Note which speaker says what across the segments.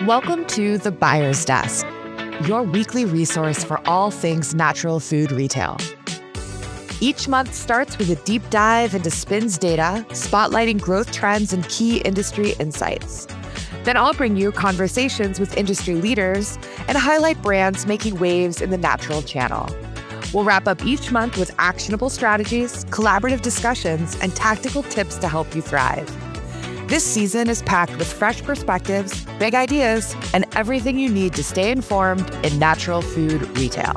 Speaker 1: Welcome to The Buyer's Desk, your weekly resource for all things natural food retail. Each month starts with a deep dive into SPINS data, spotlighting growth trends and key industry insights. Then I'll bring you conversations with industry leaders and highlight brands making waves in the natural channel. We'll wrap up each month with actionable strategies, collaborative discussions, and tactical tips to help you thrive. This season is packed with fresh perspectives, big ideas, and everything you need to stay informed in natural food retail.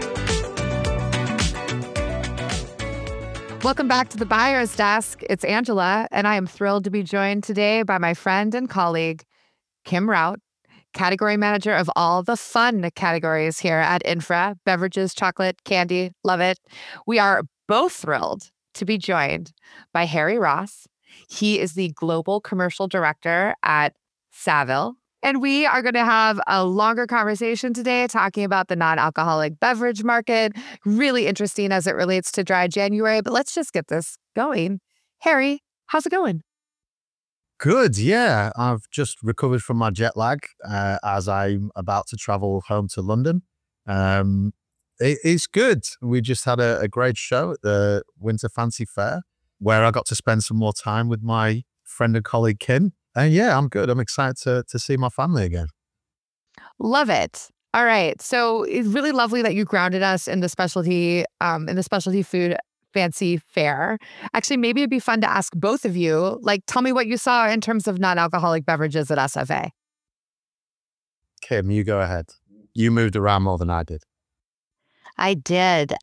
Speaker 1: Welcome back to The Buyer's Desk. It's Angela, and I am thrilled to be joined today by my friend and colleague, Kim Rout, category manager of all the fun categories here at Infra, beverages, chocolate, candy, love it. We are both thrilled to be joined by Harry Ross. He is the global commercial director at Saville. And we are going to have a longer conversation today talking about the non-alcoholic beverage market. Really interesting as it relates to Dry January, but let's just get this going. Harry, how's it going?
Speaker 2: Good, yeah. I've just recovered from my jet lag as I'm about to travel home to London. It's good. We just had a great show at the Winter Fancy Fair where I got to spend some more time with my friend and colleague, Kim. And yeah, I'm good. I'm excited to see my family again.
Speaker 1: Love it. All right. So it's really lovely that you grounded us in the specialty food fancy fair. Actually, maybe it'd be fun to ask both of you, tell me what you saw in terms of non-alcoholic beverages at SFA.
Speaker 2: Kim, you go ahead. You moved around more than I did.
Speaker 3: I did.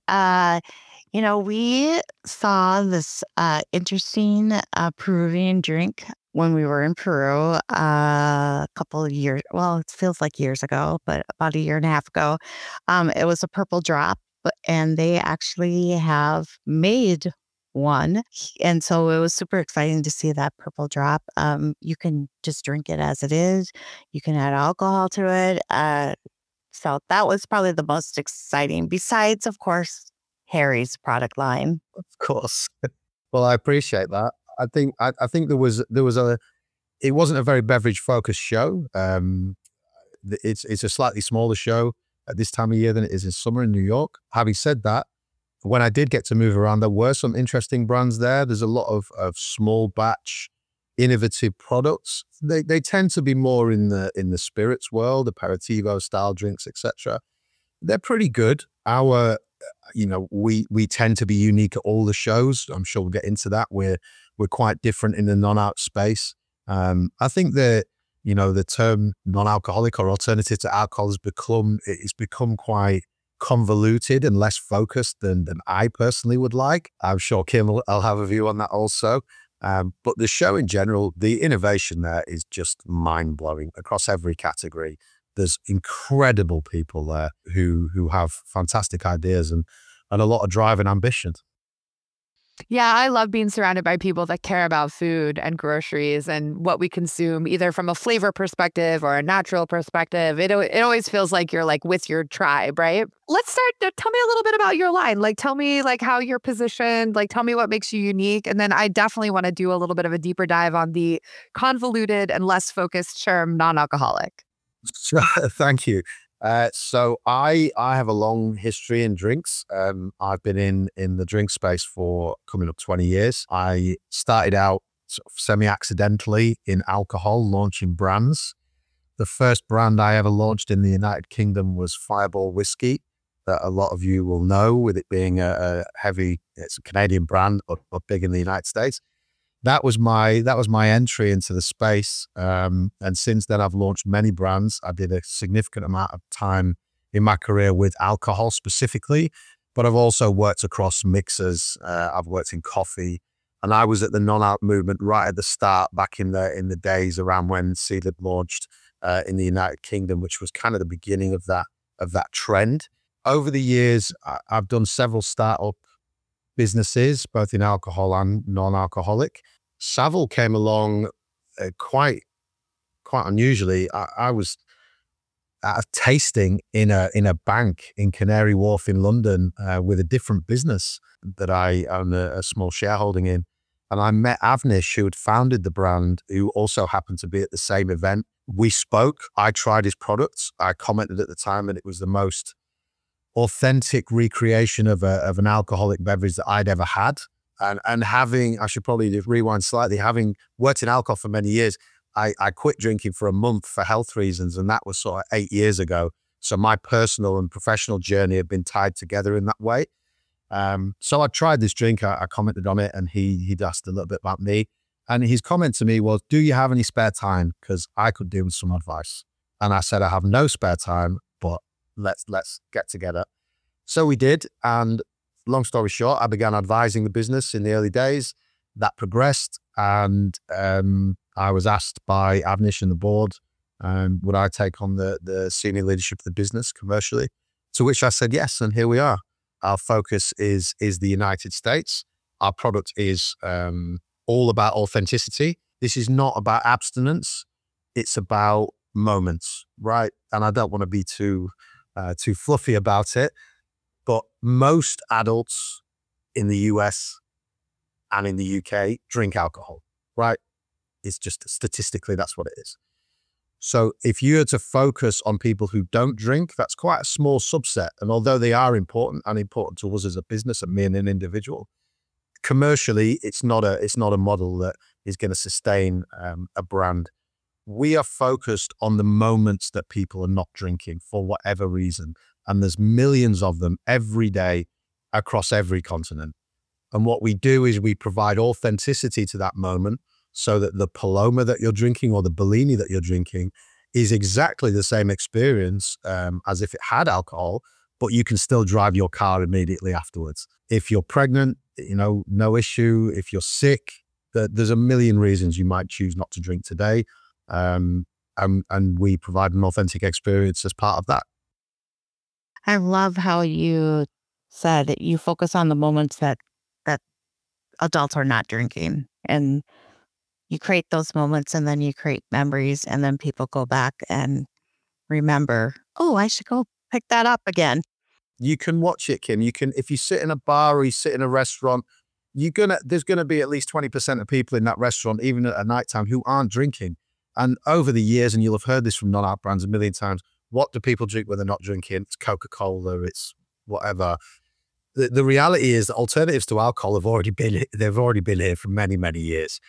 Speaker 3: We saw this interesting Peruvian drink when we were in Peru a couple of years. Well, it feels like years ago, but about a year and a half ago. It was a purple drop, and they actually have made one. And so it was super exciting to see that purple drop. You can just drink it as it is. You can add alcohol to it. So that was probably the most exciting, besides, of course, Harry's product line.
Speaker 2: Of course. Well, I appreciate that. I think there was it wasn't a very beverage focused show. It's a slightly smaller show at this time of year than it is in summer in New York. Having said that, when I did get to move around, there were some interesting brands there. There's a lot of small batch, innovative products. They tend to be more in the spirits world, aperitivo style drinks, etc. They're pretty good. We tend to be unique at all the shows. I'm sure we'll get into that. We're quite different in the non-alc space. I think that the term non-alcoholic or alternative to alcohol has become quite convoluted and less focused than I personally would like. I'm sure Kim will have a view on that also. But the show in general, the innovation there is just mind-blowing across every category. There's incredible people there who have fantastic ideas and a lot of drive and ambition.
Speaker 1: Yeah, I love being surrounded by people that care about food and groceries and what we consume, either from a flavor perspective or a natural perspective. It always feels like you're with your tribe, right? Let's start. Tell me a little bit about your line. Tell me how you're positioned. Tell me what makes you unique. And then I definitely want to do a little bit of a deeper dive on the convoluted and less focused term non-alcoholic.
Speaker 2: Thank you. So I have a long history in drinks. I've been in the drink space for coming up 20 years. I started out sort of semi-accidentally in alcohol, launching brands. The first brand I ever launched in the United Kingdom was Fireball Whiskey, that a lot of you will know, with it being it's a Canadian brand, but big in the United States. That was my entry into the space. And since then, I've launched many brands. I did a significant amount of time in my career with alcohol specifically, but I've also worked across mixers. I've worked in coffee, and I was at the non-alc movement right at the start, back in the days around when Seedlip launched in the United Kingdom, which was kind of the beginning of that trend. Over the years, I've done several startup businesses, both in alcohol and non-alcoholic. Saville came along quite unusually. I was at a tasting in a bank in Canary Wharf in London with a different business that I own a small shareholding in. And I met Avnish, who had founded the brand, who also happened to be at the same event. We spoke. I tried his products. I commented at the time, and it was the most authentic recreation of an alcoholic beverage that I'd ever had. And having, I should probably just rewind slightly, having worked in alcohol for many years, I quit drinking for a month for health reasons, and that was sort of 8 years ago. So my personal and professional journey have been tied together in that way. So I tried this drink, I commented on it, and he'd asked a little bit about me. And his comment to me was, do you have any spare time? Because I could do with some advice. And I said, I have no spare time, but let's get together. So we did. And long story short, I began advising the business in the early days. That progressed. And I was asked by Avnish and the board, would I take on the senior leadership of the business commercially? To which I said yes, and here we are. Our focus is the United States. Our product is all about authenticity. This is not about abstinence. It's about moments, right? And I don't want to be too fluffy about it, but most adults in the US and in the UK drink alcohol, right? It's just statistically, that's what it is. So if you were to focus on people who don't drink, that's quite a small subset. And although they are important and important to us as a business and me and an individual, commercially, it's not a model that is going to sustain a brand. We are focused on the moments that people are not drinking for whatever reason. And there's millions of them every day across every continent. And what we do is we provide authenticity to that moment, so that the Paloma that you're drinking or the Bellini that you're drinking is exactly the same experience as if it had alcohol, but you can still drive your car immediately afterwards. If you're pregnant, no issue. If you're sick, there's a million reasons you might choose not to drink today. And we provide an authentic experience as part of that.
Speaker 3: I love how you said that you focus on the moments that adults are not drinking, and you create those moments, and then you create memories, and then people go back and remember, oh, I should go pick that up again.
Speaker 2: You can watch it, Kim. You can, if you sit in a bar or you sit in a restaurant, there's gonna be at least 20% of people in that restaurant, even at nighttime, who aren't drinking. And over the years, and you'll have heard this from non-alc brands a million times, what do people drink when they're not drinking? It's Coca-Cola, it's whatever. The reality is that alternatives to alcohol have already been here for many, many years.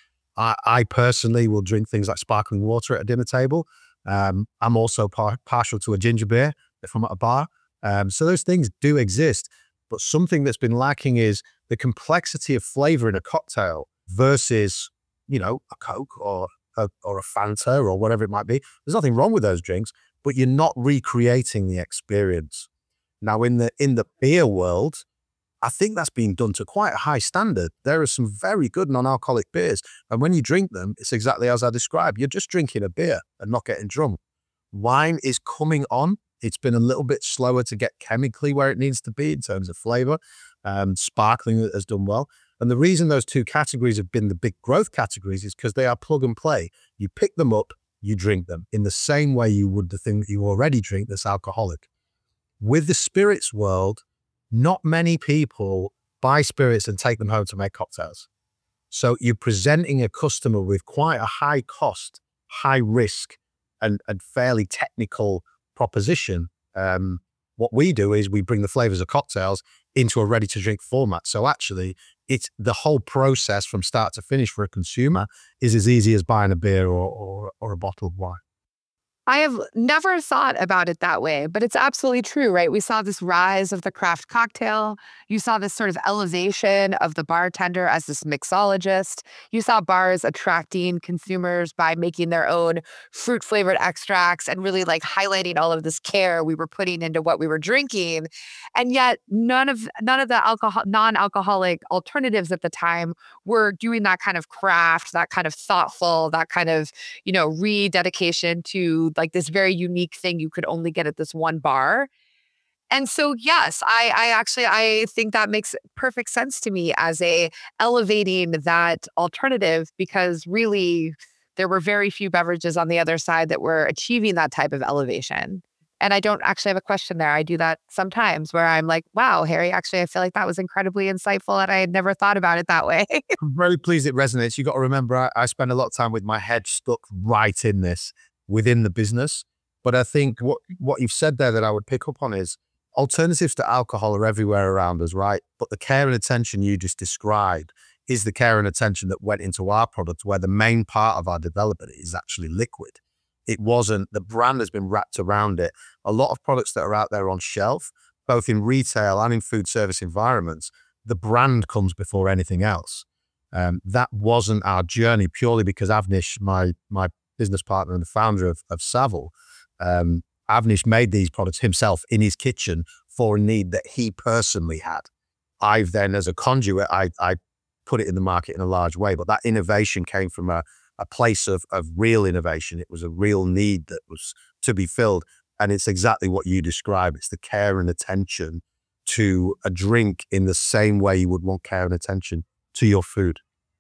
Speaker 2: I personally will drink things like sparkling water at a dinner table. I'm also partial to a ginger beer if I'm at a bar. So those things do exist, but something that's been lacking is the complexity of flavor in a cocktail versus, a Coke or a Fanta or whatever it might be. There's nothing wrong with those drinks, but you're not recreating the experience. Now, in the beer world, I think that's being done to quite a high standard. There are some very good non-alcoholic beers. And when you drink them, it's exactly as I described. You're just drinking a beer and not getting drunk. Wine is coming on. It's been a little bit slower to get chemically where it needs to be in terms of flavor. Sparkling has done well. And the reason those two categories have been the big growth categories is because they are plug and play. You pick them up, you drink them in the same way you would the thing that you already drink that's alcoholic. With the spirits world, not many people buy spirits and take them home to make cocktails. So you're presenting a customer with quite a high cost, high risk, and fairly technical proposition. What we do is we bring the flavors of cocktails into a ready to drink format. So actually, it's the whole process from start to finish for a consumer is as easy as buying a beer or a bottle of wine.
Speaker 1: I have never thought about it that way, but it's absolutely true, right? We saw this rise of the craft cocktail. You saw this sort of elevation of the bartender as this mixologist. You saw bars attracting consumers by making their own fruit flavored extracts and really like highlighting all of this care we were putting into what we were drinking. And yet none of the non-alcoholic alternatives at the time were doing that kind of craft, that kind of thoughtful, that kind of, rededication to like this very unique thing you could only get at this one bar. And so, yes, I think that makes perfect sense to me as elevating that alternative, because really there were very few beverages on the other side that were achieving that type of elevation. And I don't actually have a question there. I do that sometimes where I'm like, wow, Harry, actually, I feel like that was incredibly insightful and I had never thought about it that way.
Speaker 2: I'm very pleased it resonates. You got to remember, I spend a lot of time with my head stuck right in this within the business. But I think what you've said there that I would pick up on is alternatives to alcohol are everywhere around us, right? But the care and attention you just described is the care and attention that went into our product, where the main part of our development is actually liquid. It wasn't, the brand has been wrapped around it. A lot of products that are out there on shelf, both in retail and in food service environments, the brand comes before anything else. That wasn't our journey, purely because Avnish, my business partner and the founder of Savile, Avnish made these products himself in his kitchen for a need that he personally had. I've then, as a conduit, I put it in the market in a large way, but that innovation came from a place of real innovation. It was a real need that was to be filled. And it's exactly what you describe. It's the care and attention to a drink in the same way you would want care and attention to your food.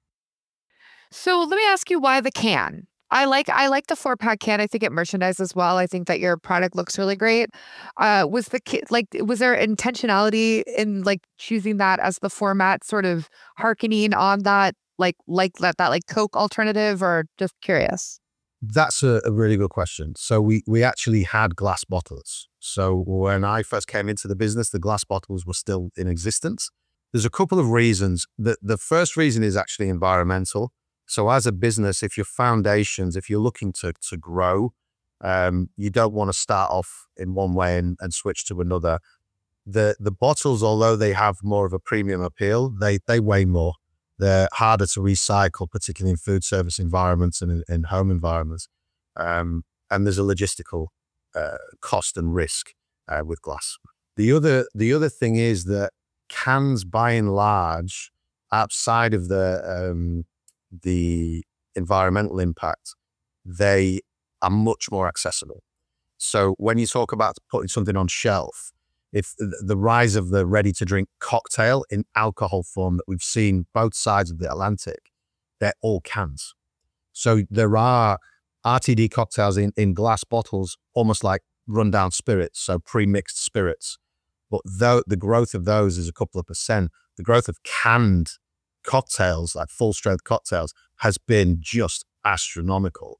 Speaker 1: So let me ask you why the can? I like the 4-pack can. I think it merchandises well. I think that your product looks really great. Was there intentionality in like choosing that as the format, sort of hearkening on that like Coke alternative, or just curious?
Speaker 2: That's a really good question. So we actually had glass bottles. So when I first came into the business, the glass bottles were still in existence. There's a couple of reasons. The first reason is actually environmental. So as a business, if you're looking to grow, you don't want to start off in one way and switch to another. The bottles, although they have more of a premium appeal, they weigh more. They're harder to recycle, particularly in food service environments and in home environments. And there's a logistical cost and risk with glass. The other thing is that cans, by and large, outside of the environmental impact, they are much more accessible. So when you talk about putting something on shelf, if the rise of the ready-to-drink cocktail in alcohol form that we've seen both sides of the Atlantic, they're all cans. So there are RTD cocktails in glass bottles, almost like rundown spirits, so pre-mixed spirits. But the growth of those is a couple of percent. The growth of canned cocktails, like full-strength cocktails, has been just astronomical.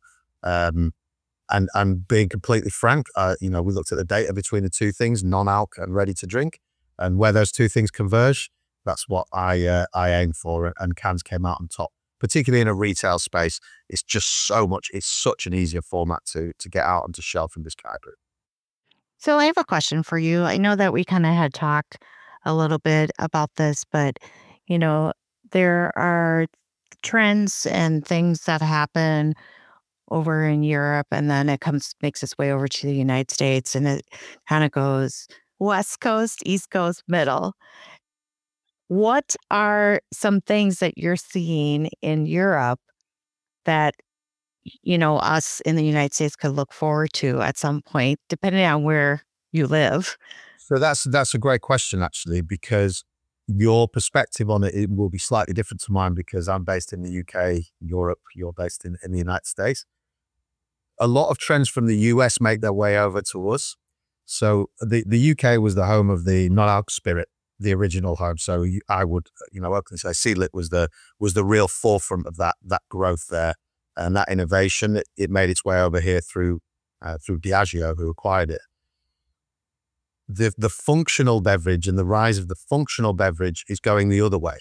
Speaker 2: And being completely frank, we looked at the data between the two things, non-alc and ready to drink, and where those two things converge, that's what I aim for. And cans came out on top, particularly in a retail space. It's just it's such an easier format to get out onto shelf in this category.
Speaker 3: So I have a question for you. I know that we kind of had talked a little bit about this, but you know, there are trends and things that happen over in Europe, and then it makes its way over to the United States, and it kind of goes West Coast, East Coast, middle. What are some things that you're seeing in Europe that, us in the United States could look forward to at some point, depending on where you live?
Speaker 2: So that's a great question, actually, because your perspective on it will be slightly different to mine, because I'm based in the UK, Europe, you're based in the United States. A lot of trends from the US make their way over to us. So the UK was the home of the non-alc spirit, the original home. So I would, openly say Seedlit was the real forefront of that growth there, and that innovation. It made its way over here through Diageo, who acquired it. The functional beverage and the rise of the functional beverage is going the other way.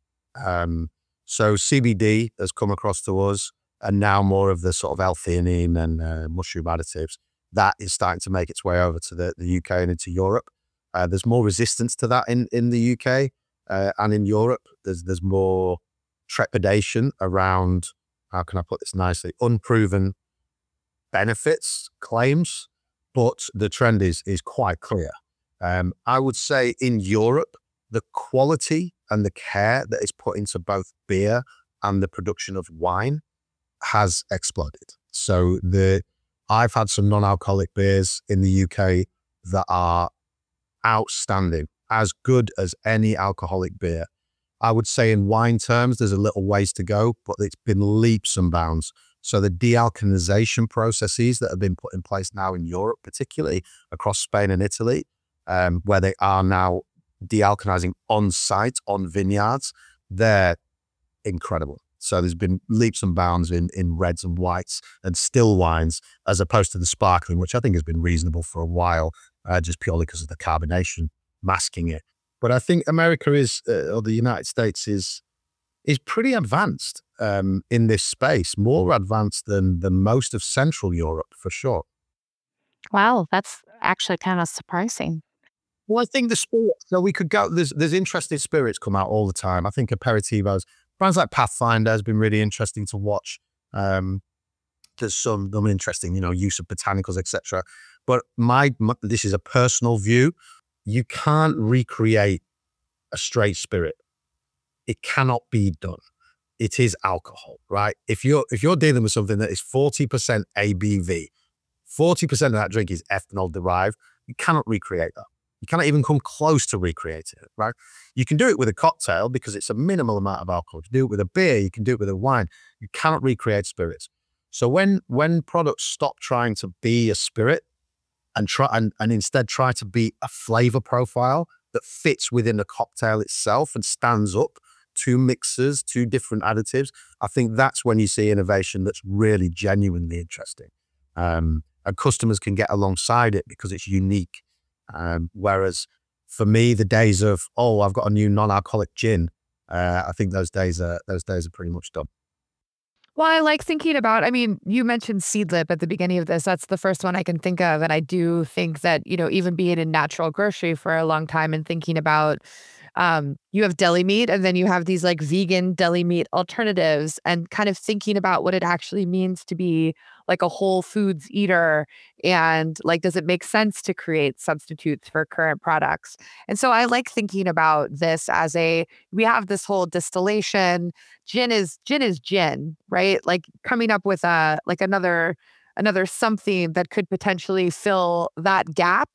Speaker 2: So CBD has come across to us, and now more of the sort of L-theanine and mushroom additives, that is starting to make its way over to the UK and into Europe. There's more resistance to that in the UK and in Europe. There's more trepidation around, how can I put this nicely, unproven benefits claims, but the trend is quite clear. I would say in Europe, the quality and the care that is put into both beer and the production of wine has exploded. So I've had some non-alcoholic beers in the UK that are outstanding, as good as any alcoholic beer. I would say in wine terms, there's a little ways to go, but it's been leaps and bounds So the dealcoholization processes that have been put in place now in Europe, particularly across Spain and Italy, where they are now dealcoholizing on site on vineyards, they're incredible. So there's been leaps and bounds in reds and whites and still wines, as opposed to the sparkling, which I think has been reasonable for a while, just purely because of the carbonation masking it. But I think America or the United States is pretty advanced in this space, more advanced than most of Central Europe, for sure.
Speaker 3: Wow, that's actually kind of surprising.
Speaker 2: Well, I think the spirits. So we could go. There's interesting spirits come out all the time. I think aperitivos, brands like Pathfinder has been really interesting to watch. There's some interesting, use of botanicals, etc. But this is a personal view. You can't recreate a straight spirit. It cannot be done. It is alcohol, right? If you're dealing with something that is 40% ABV, 40% of that drink is ethanol derived, you cannot recreate that. You cannot even come close to recreating it, right? You can do it with a cocktail because it's a minimal amount of alcohol. You can do it with a beer, you can do it with a wine. You cannot recreate spirits. So when products stop trying to be a spirit and instead try to be a flavor profile that fits within the cocktail itself and stands up to mixers, to different additives, I think that's when you see innovation that's really genuinely interesting. And customers can get alongside it because it's unique. Whereas for me, the days of, I've got a new non-alcoholic gin, I think those days are pretty much done.
Speaker 1: Well, I like thinking about, you mentioned Seedlip at the beginning of this. That's the first one I can think of. And I do think that, even being in natural grocery for a long time and thinking about, you have deli meat and then you have these like vegan deli meat alternatives, and kind of thinking about what it actually means to be like a whole foods eater, and like, does it make sense to create substitutes for current products? And so I like thinking about this as we have this whole distillation. Gin is gin, right? Like coming up with another something that could potentially fill that gap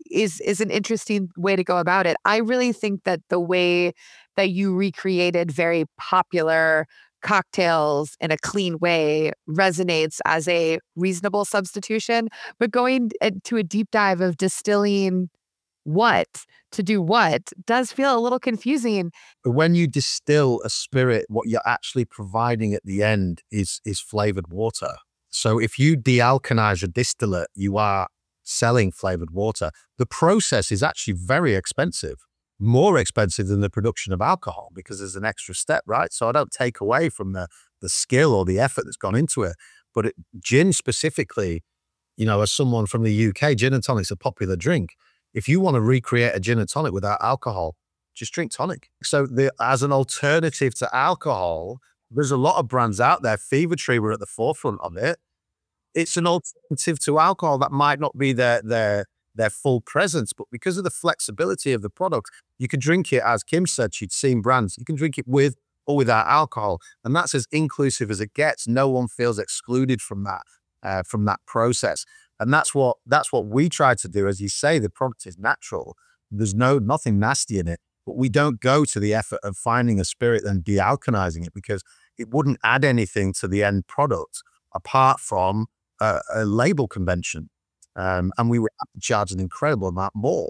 Speaker 1: is an interesting way to go about it. I really think that the way that you recreated very popular cocktails in a clean way resonates as a reasonable substitution, but going to a deep dive of distilling what to do what does feel a little confusing.
Speaker 2: When you distill a spirit, what you're actually providing at the end is flavored water. So if you dealkalize a distillate, you are selling flavored water. The process is actually very expensive, more expensive than the production of alcohol, because there's an extra step, right? So I don't take away from the skill or the effort that's gone into it. But gin specifically, as someone from the UK, gin and tonic's a popular drink. If you want to recreate a gin and tonic without alcohol, just drink tonic. So as an alternative to alcohol, there's a lot of brands out there. Fever-Tree were at the forefront of it. It's an alternative to alcohol that might not be their full presence, but because of the flexibility of the product, you can drink it, as Kim said, she'd seen brands, you can drink it with or without alcohol. And that's as inclusive as it gets. No one feels excluded from that process. And that's what we try to do. As you say, the product is natural. There's nothing nasty in it, but we don't go to the effort of finding a spirit and dealkalizing it, because it wouldn't add anything to the end product apart from a label convention. And we would have to charge an incredible amount more.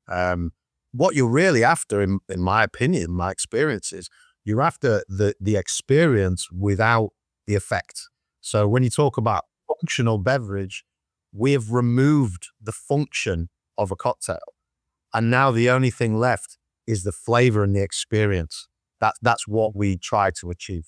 Speaker 2: What you're really after, in my opinion, my experience is, you're after the experience without the effect. So when you talk about functional beverage, we have removed the function of a cocktail. And now the only thing left is the flavor and the experience. That's what we try to achieve.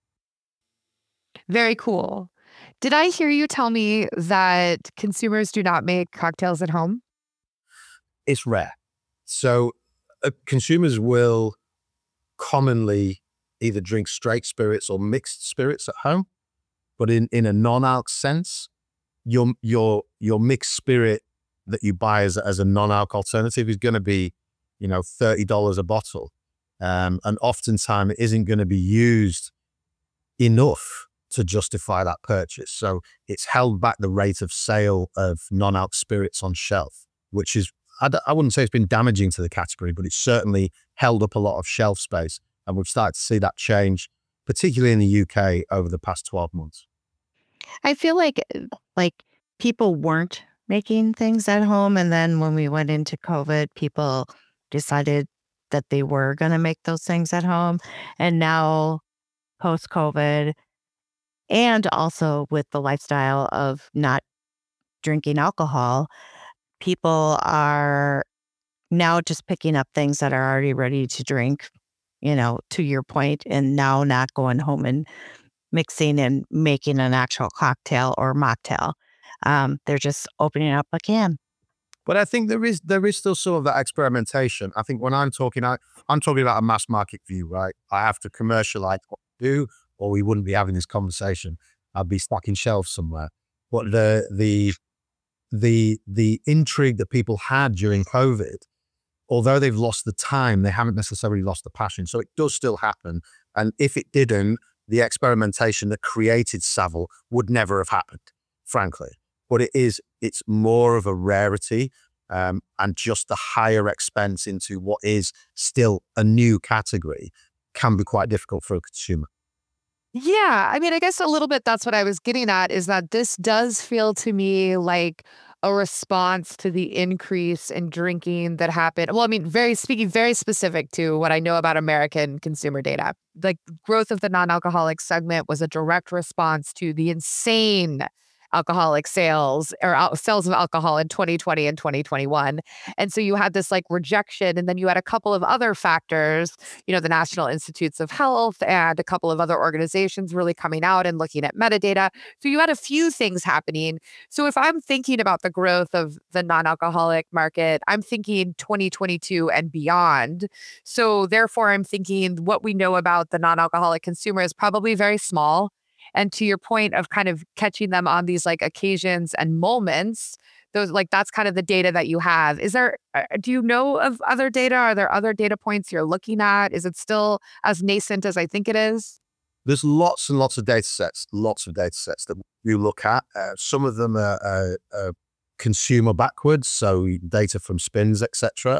Speaker 1: Very cool. Did I hear you tell me that consumers do not make cocktails at home?
Speaker 2: It's rare. So consumers will commonly either drink straight spirits or mixed spirits at home. But in a non-alc sense, your mixed spirit that you buy as a non-alc alternative is going to be, $30 a bottle. And oftentimes it isn't going to be used enough to justify that purchase. So it's held back the rate of sale of non-alc spirits on shelf, which is, I wouldn't say it's been damaging to the category, but it's certainly held up a lot of shelf space. And we've started to see that change, particularly in the UK, over the past 12 months.
Speaker 3: I feel like people weren't making things at home, and then when we went into COVID, people decided that they were gonna make those things at home, and now post-COVID, and also with the lifestyle of not drinking alcohol, people are now just picking up things that are already ready to drink, to your point, and now not going home and mixing and making an actual cocktail or mocktail. They're just opening up a can.
Speaker 2: But I think there is still some of that experimentation. I think when I'm talking about a mass market view, right? I have to commercialize what I do, or we wouldn't be having this conversation. I'd be stocking shelves somewhere. But the intrigue that people had during COVID, although they've lost the time, they haven't necessarily lost the passion. So it does still happen. And if it didn't, the experimentation that created Savile would never have happened, frankly. But it's more of a rarity, and just the higher expense into what is still a new category can be quite difficult for a consumer.
Speaker 1: Yeah, I mean, I guess a little bit that's what I was getting at is that this does feel to me like a response to the increase in drinking that happened. Well, I mean, speaking very specific to what I know about American consumer data. Like growth of the non-alcoholic segment was a direct response to the insane alcoholic sales or sales of alcohol in 2020 and 2021. And so you had this like rejection, and then you had a couple of other factors, the National Institutes of Health and a couple of other organizations really coming out and looking at metadata. So you had a few things happening. So if I'm thinking about the growth of the non-alcoholic market, I'm thinking 2022 and beyond. So therefore, I'm thinking what we know about the non-alcoholic consumer is probably very small. And to your point of kind of catching them on these like occasions and moments, those like that's kind of the data that you have. Do you know of other data? Are there other data points you're looking at? Is it still as nascent as I think it is?
Speaker 2: There's lots and lots of data sets that you look at. Some of them are consumer backwards, so data from Spins, etc.,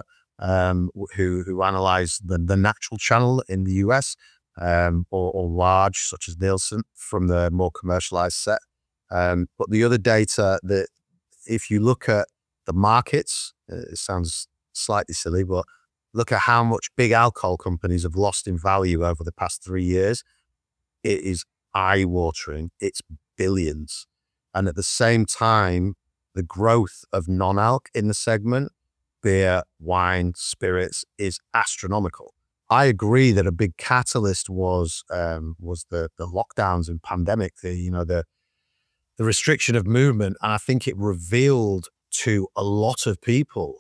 Speaker 2: who analyze the natural channel in the US, or large, such as Nielsen, from the more commercialized set. But the other data that, if you look at the markets, it sounds slightly silly, but look at how much big alcohol companies have lost in value over the past 3 years. It is eye-watering. It's billions. And at the same time, the growth of non-alc in the segment, beer, wine, spirits, is astronomical. I agree that a big catalyst was the lockdowns and pandemic, the restriction of movement. And I think it revealed to a lot of people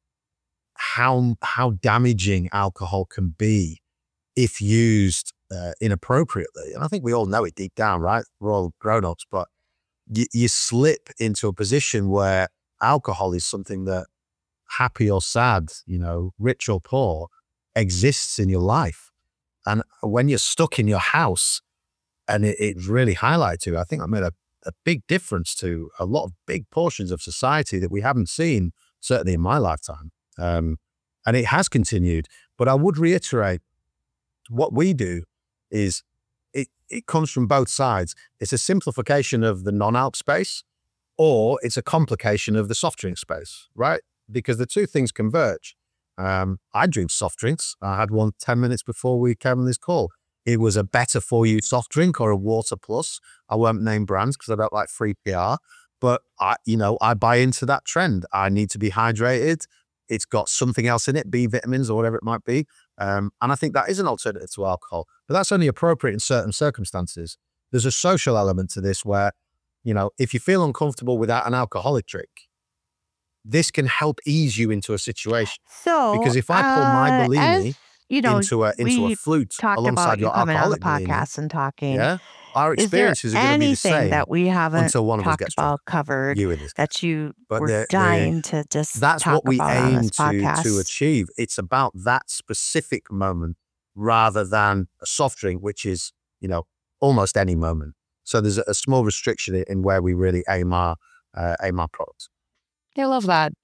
Speaker 2: how damaging alcohol can be if used inappropriately. And I think we all know it deep down, right? We're all grown-ups, but you slip into a position where alcohol is something that, happy or sad, rich or poor, exists in your life. And when you're stuck in your house, and it really highlighted to, I think that made a big difference to a lot of big portions of society that we haven't seen, certainly in my lifetime. And it has continued. But I would reiterate, what we do is it comes from both sides. It's a simplification of the non-alc space, or it's a complication of the soft drink space, right? Because the two things converge. I drink soft drinks. I had one 10 minutes before we came on this call. It was a better for you soft drink or a water plus. I won't name brands because I don't like free PR, but I buy into that trend. I need to be hydrated. It's got something else in it, B vitamins or whatever it might be. And I think that is an alternative to alcohol, but that's only appropriate in certain circumstances. There's a social element to this where, if you feel uncomfortable without an alcoholic drink, this can help ease you into a situation.
Speaker 3: So,
Speaker 2: Because if I pull my
Speaker 3: as
Speaker 2: Bellini
Speaker 3: you know,
Speaker 2: into a
Speaker 3: we
Speaker 2: flute
Speaker 3: talked about
Speaker 2: alongside
Speaker 3: you
Speaker 2: your
Speaker 3: coming on the
Speaker 2: alcoholic Bellini,
Speaker 3: podcast and talking.
Speaker 2: yeah, our
Speaker 3: Is there
Speaker 2: experiences are going to be the
Speaker 3: anything
Speaker 2: same
Speaker 3: that we haven't
Speaker 2: until one of us
Speaker 3: talked
Speaker 2: gets drunk.
Speaker 3: about, covered,
Speaker 2: You in this case.
Speaker 3: that you
Speaker 2: But
Speaker 3: were dying to just
Speaker 2: that's
Speaker 3: talk
Speaker 2: what we
Speaker 3: about on
Speaker 2: aim
Speaker 3: this
Speaker 2: to
Speaker 3: podcast?
Speaker 2: achieve. It's about that specific moment rather than a soft drink, which is, almost any moment. So there's a small restriction in where we really aim our products.
Speaker 1: I love that.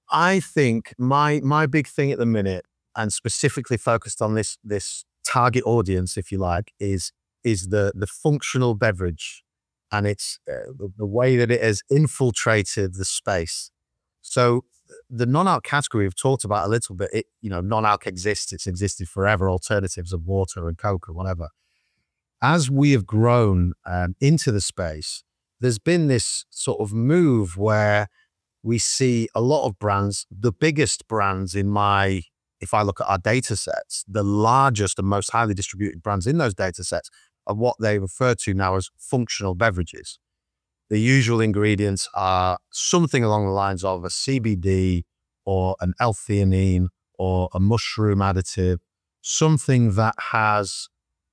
Speaker 2: I think my big thing at the minute, and specifically focused on this target audience, if you like, is the functional beverage, and it's the way that it has infiltrated the space. So the non-alc category we've talked about a little bit. Non-alc exists; it's existed forever. Alternatives of water and Coke or whatever. As we have grown into the space, there's been this sort of move where we see a lot of brands, the biggest brands if I look at our data sets, the largest and most highly distributed brands in those data sets are what they refer to now as functional beverages. The usual ingredients are something along the lines of a CBD or an L-theanine or a mushroom additive, something that has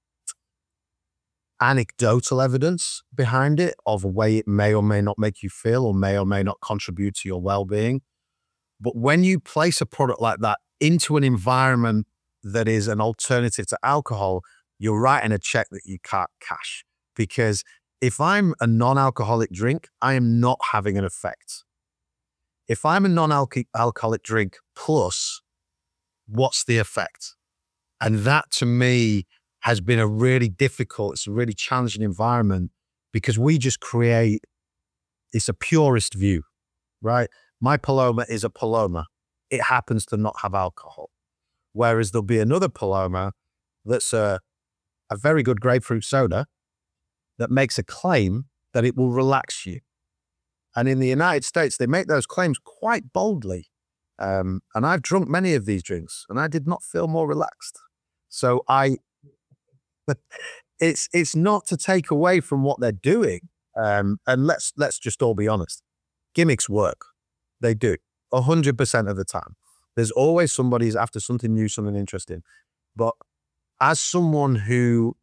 Speaker 2: anecdotal evidence behind it of a way it may or may not make you feel or may not contribute to your well-being. But when you place a product like that into an environment that is an alternative to alcohol, you're writing a check that you can't cash. Because if I'm a non-alcoholic drink, I am not having an effect. If I'm a non-alcoholic drink plus, what's the effect? And that to me has been it's a really challenging environment, because we just it's a purist view, right? My Paloma is a Paloma. It happens to not have alcohol. Whereas there'll be another Paloma that's a very good grapefruit soda that makes a claim that it will relax you. And in the United States, they make those claims quite boldly. And I've drunk many of these drinks and I did not feel more relaxed. So it's not to take away from what they're doing. And let's just all be honest. Gimmicks work. They do 100% of the time. There's always somebody who's after something new, something interesting. But as someone who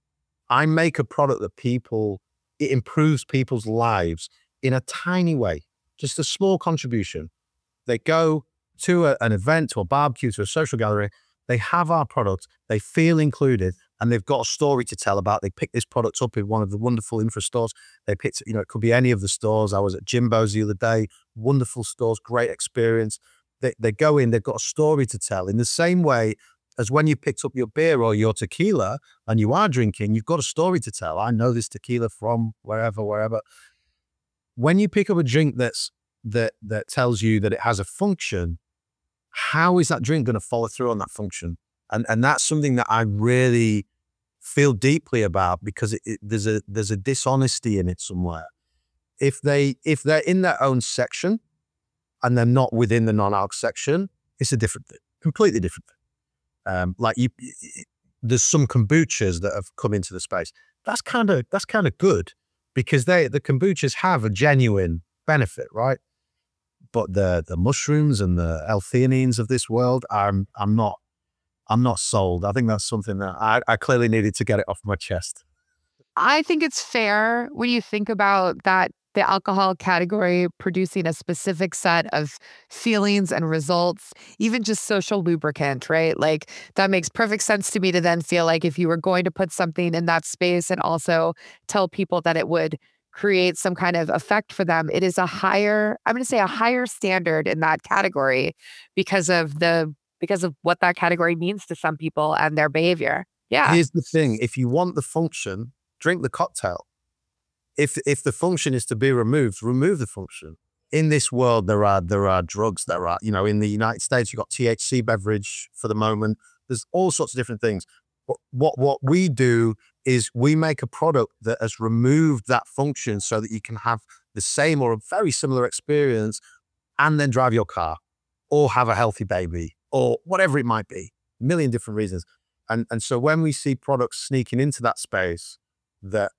Speaker 2: I make a product that it improves people's lives in a tiny way, just a small contribution. They go to an event, to a barbecue, to a social gathering, they have our product, they feel included, and they've got a story to tell about. They pick this product up in one of the wonderful infra stores. They picked, it could be any of the stores. I was at Jimbo's the other day, wonderful stores, great experience. They go in, they've got a story to tell in the same way as when you picked up your beer or your tequila and you are drinking, you've got a story to tell. I know this tequila from wherever. When you pick up a drink that tells you that it has a function, how is that drink going to follow through on that function? And that's something that I really feel deeply about, because there's a dishonesty in it somewhere. If they're in their own section and they're not within the non-alc section, it's a different thing, completely different thing. There's some kombuchas that have come into the space. That's kind of good, because the kombuchas have a genuine benefit, right? But the mushrooms and the L-theanines of this world, I'm not sold. I think that's something that I clearly needed to get it off my chest.
Speaker 1: I think it's fair when you think about that, the alcohol category producing a specific set of feelings and results, even just social lubricant, right? Like, that makes perfect sense to me to then feel like if you were going to put something in that space and also tell people that it would create some kind of effect for them, it is I'm going to say a higher standard in that category because of what that category means to some people and their behavior. Yeah.
Speaker 2: Here's the thing. If you want the function, drink the cocktail. If the function is to be removed, remove the function. In this world, there are drugs. In the United States, you've got THC beverage for the moment. There's all sorts of different things. But what we do is we make a product that has removed that function so that you can have the same or a very similar experience and then drive your car or have a healthy baby or whatever it might be, a million different reasons. And so when we see products sneaking into that space that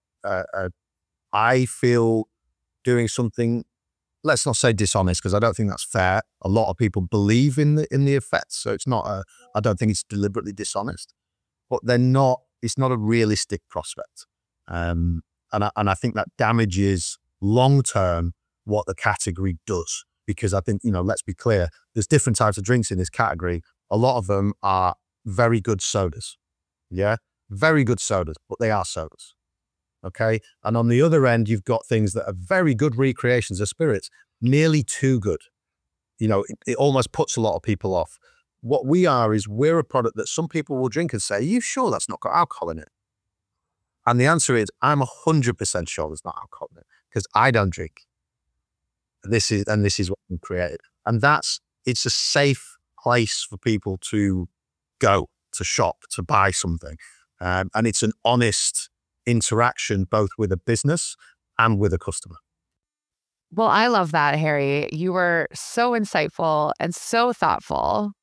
Speaker 2: I feel doing something, let's not say dishonest, because I don't think that's fair. A lot of people believe in the effects. So it's not I don't think it's deliberately dishonest, but it's not a realistic prospect. And I think that damages long-term what the category does. Because I think, let's be clear, there's different types of drinks in this category. A lot of them are very good sodas. Yeah. Very good sodas, but they are sodas. Okay. And on the other end, you've got things that are very good recreations of spirits, nearly too good. it almost puts a lot of people off. What we are is we're a product that some people will drink and say, "Are you sure that's not got alcohol in it?" And the answer is, I'm 100% sure there's not alcohol in it because I don't drink. This is what we created. And it's a safe place for people to go, to shop, to buy something. And it's an honest interaction both with a business and with a customer.
Speaker 1: Well, I love that, Harry. You were so insightful and so thoughtful.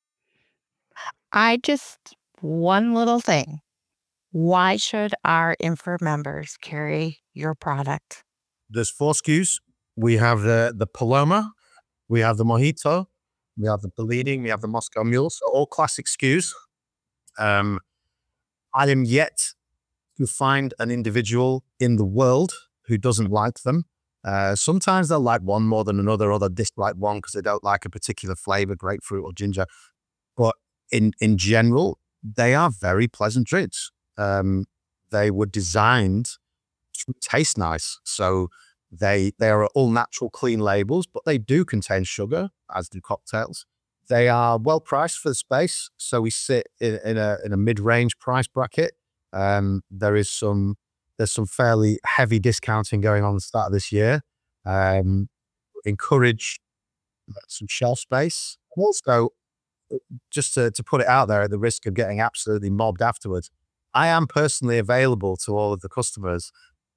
Speaker 3: One little thing. Why should our Infra members carry your product?
Speaker 2: There's 4 SKUs. We have the Paloma, we have the Mojito, we have the Bleeding, we have the Moscow Mule, so all classic SKUs. I am yet to find an individual in the world who doesn't like them. Sometimes they'll like one more than another, or they'll dislike one because they don't like a particular flavor, grapefruit or ginger. But in general, they are very pleasant drinks. They were designed to taste nice. So they are all natural, clean labels, but they do contain sugar, as do cocktails. They are well priced for the space. So we sit in a mid-range price bracket. There's some fairly heavy discounting going on at the start of this year. Encourage some shelf space. Also, just to put it out there at the risk of getting absolutely mobbed afterwards, I am personally available to all of the customers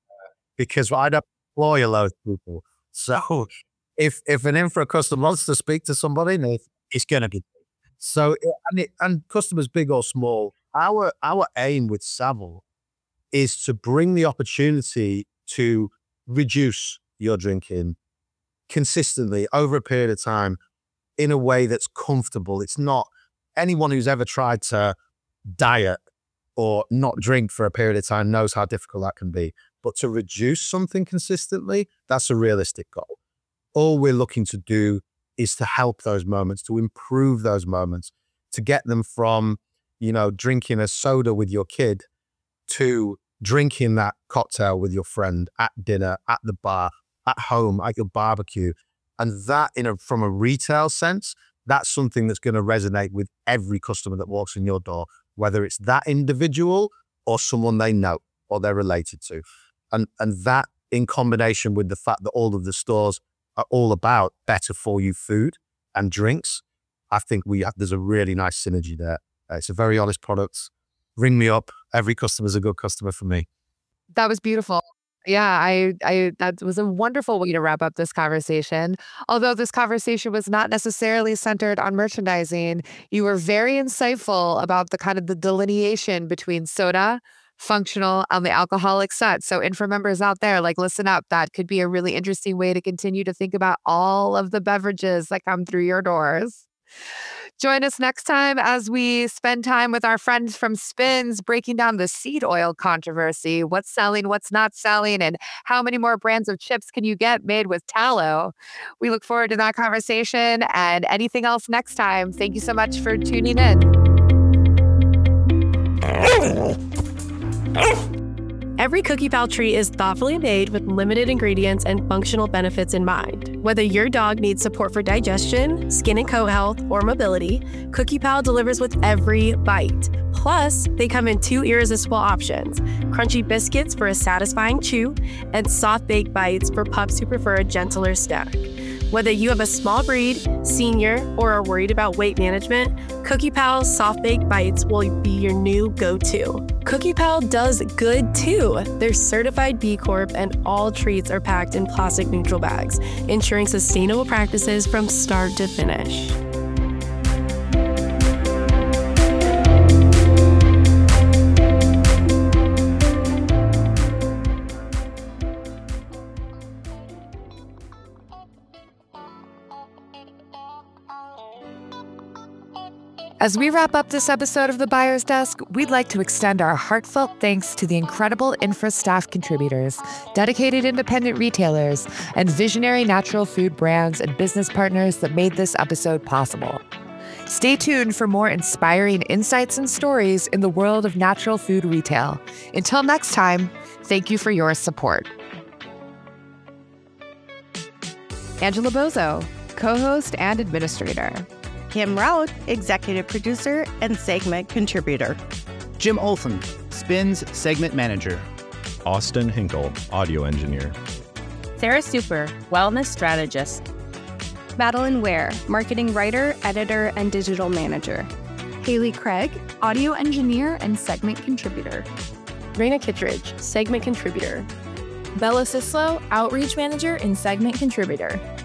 Speaker 2: because I don't employ a load of people. So if an Infra customer wants to speak to somebody, it's going to be. So, and customers big or small, our aim with Savile is to bring the opportunity to reduce your drinking consistently over a period of time in a way that's comfortable. It's not anyone who's ever tried to diet or not drink for a period of time knows how difficult that can be. But to reduce something consistently, that's a realistic goal. All we're looking to do is to help those moments, to improve those moments, to get them from, drinking a soda with your kid to drinking that cocktail with your friend at dinner, at the bar, at home, at your barbecue. And that, from a retail sense, that's something that's going to resonate with every customer that walks in your door, whether it's that individual or someone they know or they're related to. And that, in combination with the fact that all of the stores are all about better for you food and drinks, I think there's a really nice synergy there. It's a very honest product. Ring me up. Every customer's a good customer for me.
Speaker 1: That was beautiful. Yeah, that was a wonderful way to wrap up this conversation. Although this conversation was not necessarily centered on merchandising, you were very insightful about the delineation between soda, functional, and the alcoholic set. So Infra members out there, listen up. That could be a really interesting way to continue to think about all of the beverages that come through your doors. Join us next time as we spend time with our friends from Spins breaking down the seed oil controversy, what's selling, what's not selling, and how many more brands of chips can you get made with tallow. We look forward to that conversation and anything else next time. Thank you so much for tuning in.
Speaker 4: Every Cookie Pal treat is thoughtfully made with limited ingredients and functional benefits in mind. Whether your dog needs support for digestion, skin and coat health, or mobility, Cookie Pal delivers with every bite. Plus, they come in 2 irresistible options: crunchy biscuits for a satisfying chew, and soft baked bites for pups who prefer a gentler snack. Whether you have a small breed, senior, or are worried about weight management, Cookie Pal's soft baked bites will be your new go-to. Cookie Pal does good too. They're certified B Corp and all treats are packed in plastic neutral bags, ensuring sustainable practices from start to finish.
Speaker 1: As we wrap up this episode of The Buyer's Desk, we'd like to extend our heartfelt thanks to the incredible Infra staff contributors, dedicated independent retailers, and visionary natural food brands and business partners that made this episode possible. Stay tuned for more inspiring insights and stories in the world of natural food retail. Until next time, thank you for your support. Angela Bozo, co-host and administrator.
Speaker 3: Kim Rout, executive producer and segment contributor.
Speaker 5: Jim Olson, Spins segment manager.
Speaker 6: Austin Hinkle, audio engineer.
Speaker 7: Sarah Super, wellness strategist.
Speaker 8: Madeline Ware, marketing writer, editor, and digital manager.
Speaker 9: Haley Craig, audio engineer and segment contributor.
Speaker 4: Raina Kittredge, segment contributor.
Speaker 9: Bella Sislo, outreach manager and segment contributor.